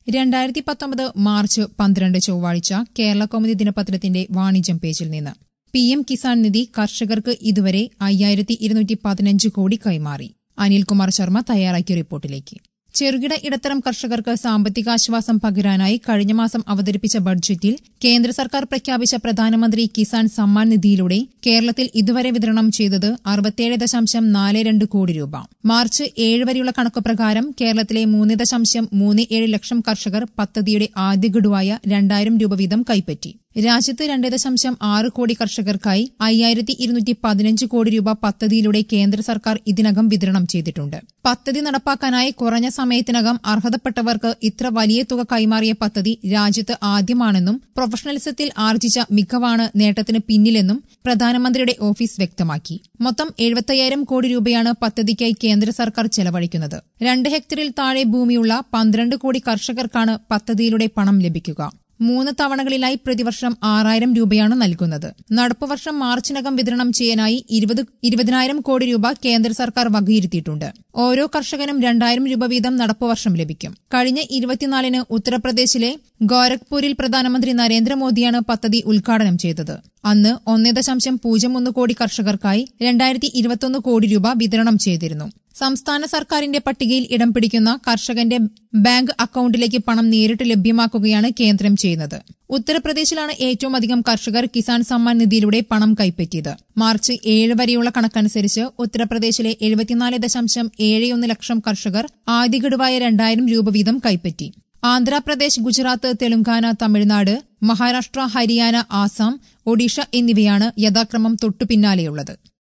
2019 March 12 ചൊവ്വാഴ്ച കേരളകൗമുദി ദിനപത്രത്തിന്റെ വാണിജ്യം പേജിൽ നിന്ന് PM കിസാൻ നിധി കർഷകർക്ക് ഇതുവരെ 5215 കോടി കൈമാറി. അനിൽകുമാർ ശർമ്മ തയ്യാറാക്കിയ റിപ്പോർട്ടിലേക്ക്. ചെറുകിട ഇടത്തരം കർഷകർക്ക് സാമ്പത്തികാശ്വാസം പകരാനായി കഴിഞ്ഞ മാസം അവതരിപ്പിച്ച ബഡ്ജറ്റിൽ കേന്ദ്ര സർക്കാർ പ്രഖ്യാപിച്ച പ്രധാനമന്ത്രി കിസാൻ സമ്മാൻ നിധിയിലൂടെ കേരളത്തിൽ ഇതുവരെ വിതരണം ചെയ്തത് 67.42 കോടി രൂപ. മാർച്ച് 7 വരെയുള്ള കണക്ക് പ്രകാരം കേരളത്തിലെ 3.37 ലക്ഷം കർഷകർ പദ്ധതിയുടെ ആദ്യ ഗഡുവായ 2000 രൂപ വീതം കൈപ്പറ്റി. രാജ്യത്ത് 2.6 കോടി കർഷകർക്കായി 5215 കോടി രൂപ പദ്ധതിയിലൂടെ കേന്ദ്ര സർക്കാർ ഇതിനകം വിതരണം ചെയ്തിട്ടുണ്ട്. പദ്ധതി നടപ്പാക്കാനായി കുറഞ്ഞ സമയത്തിനകം അർഹതപ്പെട്ടവർക്ക് ഇത്ര വലിയ തുക കൈമാറിയ പദ്ധതി രാജ്യത്ത് ആദ്യമാണെന്നും പ്രൊഫഷണലിസത്തിൽ ആർജിച്ച മികവാണ് നേട്ടത്തിന് പിന്നിലെന്നും പ്രധാനമന്ത്രിയുടെ ഓഫീസ് വ്യക്തമാക്കി. മൊത്തം 75,000 കോടി രൂപയാണ് പദ്ധതിക്കായി കേന്ദ്ര സർക്കാർ ചെലവഴിക്കുന്നത്. 2 ഹെക്ടറിൽ താഴെ ഭൂമിയുള്ള 12 കോടി കർഷകർക്കാണ് പദ്ധതിയിലൂടെ പണം ലഭിക്കുക. 3 തവണകളിലായി പ്രതിവർഷം 6,000 രൂപയാണ് നൽകുന്നത്. നടപ്പുവർഷം മാർച്ചിനകം വിതരണം ചെയ്യാനായി 20,000 കോടി രൂപ കേന്ദ്ര സർക്കാർ വകയിരുത്തിയിട്ടുണ്ട്. ഓരോ കർഷകനും 2,000 രൂപ വീതം നടപ്പുവർഷം ലഭിക്കും. കഴിഞ്ഞ 24-ന് ഉത്തർപ്രദേശിലെ ഗോരഖ്പൂരിൽ പ്രധാനമന്ത്രി നരേന്ദ്രമോദിയാണ് പദ്ധതി ഉദ്ഘാടനം ചെയ്തത്. അന്ന് 1.01 കോടി കർഷകർക്കായി 2021 കോടി രൂപ വിതരണം ചെയ്തിരുന്നു. സംസ്ഥാന സർക്കാരിന്റെ പട്ടികയിൽ ഇടം പിടിക്കുന്ന കർഷകന്റെ ബാങ്ക് അക്കൌണ്ടിലേക്ക് പണം നേരിട്ട് ലഭ്യമാക്കുകയാണ് കേന്ദ്രം ചെയ്യുന്നത്. ഉത്തർപ്രദേശിലാണ് ഏറ്റവും അധികം കർഷകർ കിസാൻ സമ്മാൻ നിധിയിലൂടെ പണം കൈപ്പറ്റിയത്. മാർച്ച് 7 വരെയുള്ള കണക്കനുസരിച്ച് ഉത്തർപ്രദേശിലെ 74.71 ലക്ഷം കർഷകർ ആദ്യ ഗഡുവായ 2000 രൂപ വീതം കൈപ്പറ്റി. ആന്ധ്രാപ്രദേശ്, ഗുജറാത്ത്, തെലങ്കാന, തമിഴ്നാട്, മഹാരാഷ്ട്ര, ഹരിയാന, ആസാം, ഒഡീഷ എന്നിവയാണ് യഥാക്രമം തൊട്ടുപിന്നാലെയുള്ളത്.